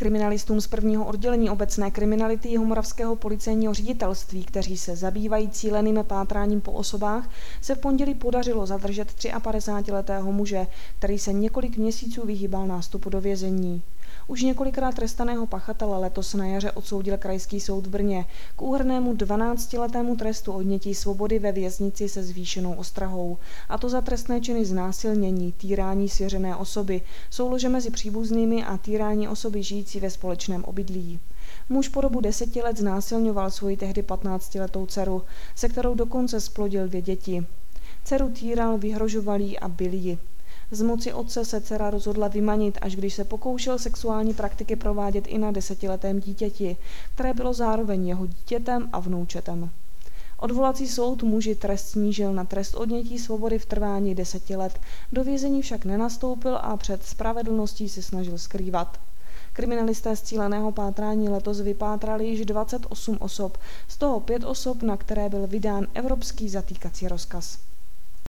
Kriminalistům z prvního oddělení obecné kriminality Jihomoravského policejního ředitelství, kteří se zabývají cíleným pátráním po osobách, se v pondělí podařilo zadržet 53letého muže, který se několik měsíců vyhýbal nástupu do vězení. Už několikrát trestaného pachatele letos na jaře odsoudil Krajský soud v Brně k úhrnnému 12letému trestu odnětí svobody ve věznici se zvýšenou ostrahou, a to za trestné činy znásilnění, týrání svěřené osoby, soulože mezi příbuznými a týrání osoby žijící ve společném obydlí. Muž po dobu 10 let znásilňoval svoji tehdy 15letou dceru, se kterou dokonce zplodil 2 děti. Dceru týral, vyhrožoval jí a bil ji. Z moci otce se dcera rozhodla vymanit, až když se pokoušel sexuální praktiky provádět i na 10letém dítěti, které bylo zároveň jeho dítětem a vnoučetem. Odvolací soud muži trest snížil na trest odnětí svobody v trvání 10 let, do vězení však nenastoupil a před spravedlností se snažil skrývat. Kriminalisté z cíleného pátrání letos vypátrali již 28 osob, z toho 5 osob, na které byl vydán evropský zatýkací rozkaz.